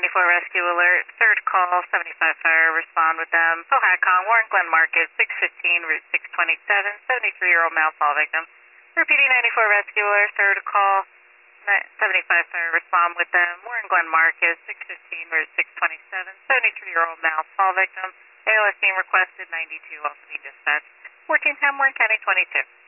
94 rescue alert, third call, 75 fire, respond with them. Cohacon, Warren Glen Market, 615, Route 627, 73-year-old male fall victim. Repeating 94 rescue alert, third call, 75 fire, respond with them. Warren Glen Market, 615, Route 627, 73-year-old male fall victim. ALS team requested 92, also being dispatched. 1410 Warren County 22.